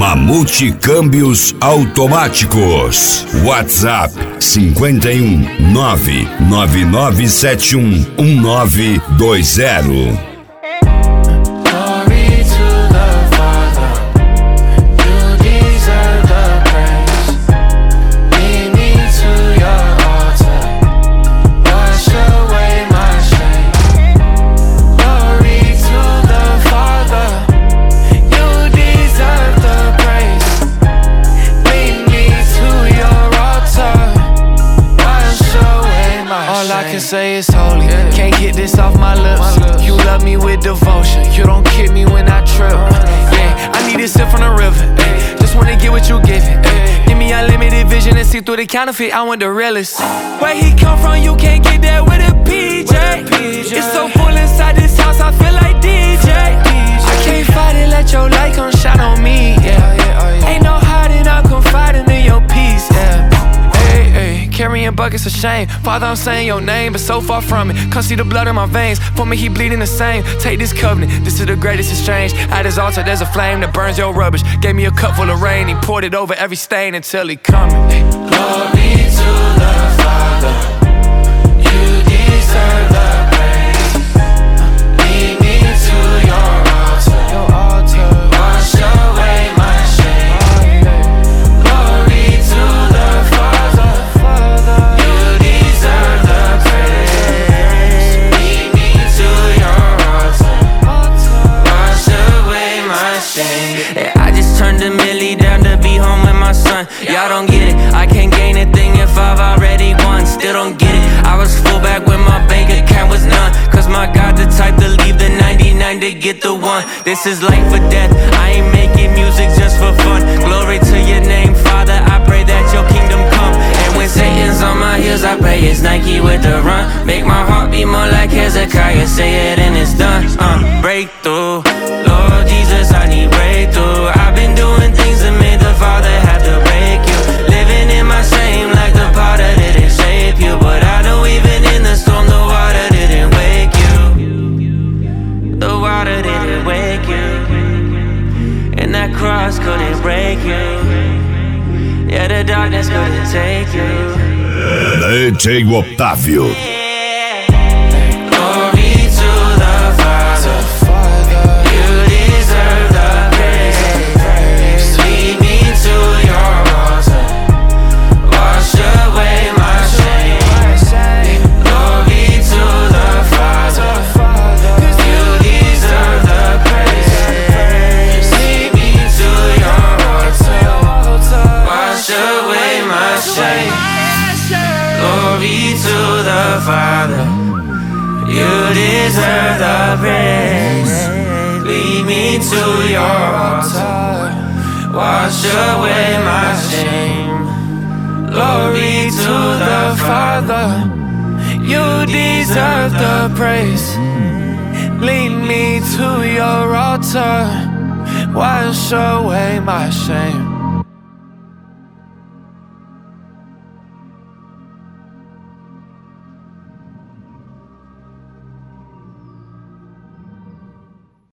Mamute Câmbios Automáticos. WhatsApp 51 999711920. Say it's holy, can't get this off my lips. You love me with devotion, you don't kick me when I trip. Yeah, I need a sip from the river, just wanna get what you giving. Give me unlimited vision and see through the counterfeit, I want the realest. Where he come from, you can't get that with a PJ. It's so full inside this house, I feel like DJ. I can't fight it, let your light come shine on me, yeah. Ain't no hiding, I'm confiding in your peace, yeah. Carrying buckets of shame. Father, I'm saying your name, but so far from it. Can't see the blood in my veins. For me, he bleeding the same. Take this covenant, this is the greatest exchange. At his altar, there's a flame that burns your rubbish. Gave me a cup full of rain. He poured it over every stain until he coming. Glory to the Father. You deserve the praise. Lead me to your altar. Wash away my shame. Glory to the Father. Turned a milli down to be home with my son. Y'all don't get it, I can't gain a thing if I've already won. Still don't get it, I was full back when my bank account was none. Cause my God the type to leave the 99 to get the one. This is life or death, I ain't making music just for fun. Glory to your name, Father, I pray that your kingdom come. And when Satan's on my heels, I pray it's Nike with the run. Make my heart beat more like Hezekiah, say it and it's done. Breakthrough, Lord Jesus, I need breakthrough. I've been doing things that made the Father have to break you. Living in my shame like the potter didn't shape you. But I know even in the storm the water didn't wake you. The water didn't wake you. And that cross couldn't break you. Yeah, the darkness couldn't take you. DJ Otávio. Father, you deserve the praise. Lead me to your altar. Wash away my shame. Glory to the Father. You deserve the praise. Lead me to your altar. Wash away my shame.